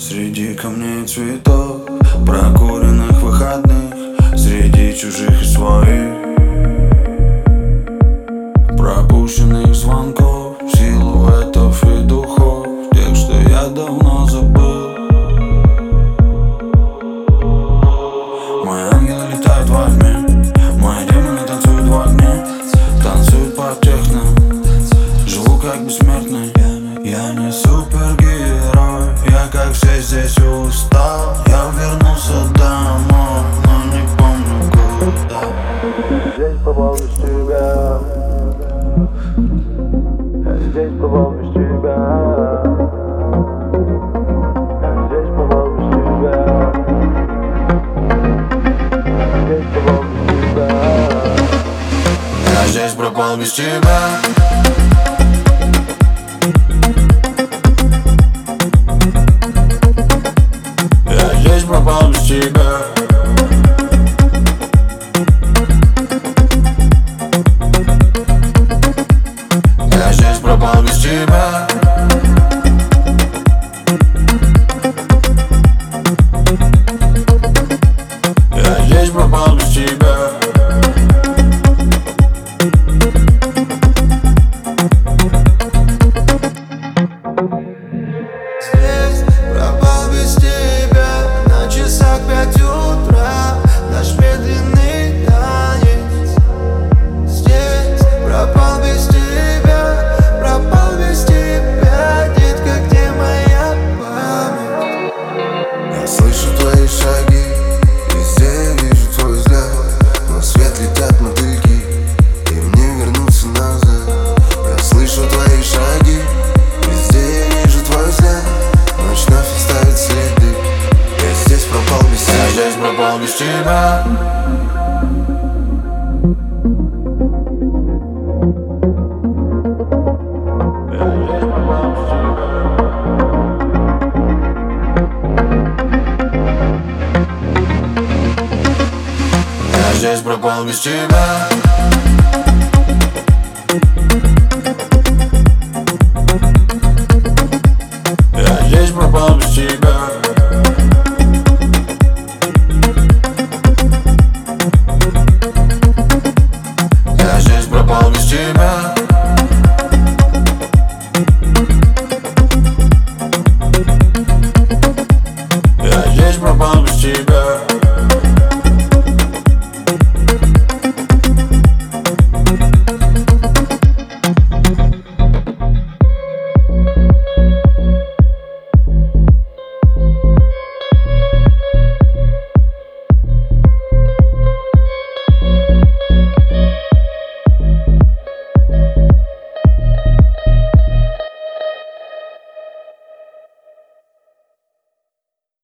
Среди камней и цветов, прокуренных выходных, среди чужих и своих, пропущенных звонков, силуэтов и духов, тех, что я давно забыл. Мои ангелы летают во тьме, мои демоны танцуют в огне, танцуют под техно, живу как бессмертный. Я не супергерой, я как все здесь устал. Я вернулся домой, но не помню куда. Здесь попал без тебя, здесь попал без тебя, здесь попал без тебя, здесь попал без тебя. Я здесь пропал без тебя. Здесь пропал без тебя. Я здесь пропал без тебя. Я здесь пропал без тебя. Здесь пропал без тебя. На часах 5 утра, наш медленный танец. Здесь пропал без тебя, пропал без тебя. Детка, где моя память? Я слышу твои шаги, везде вижу твой взгляд, но в свет летят мотыльки, и мне вернуться назад. Я слышу твои шаги, везде вижу твой взгляд, ночь вновь оставит следы. Я здесь пропал без тебя. Я здесь пропал без тебя. Я здесь пропал без тебя. Я здесь пропал без тебя. Я здесь пропал без тебя. Я здесь пропал без тебя.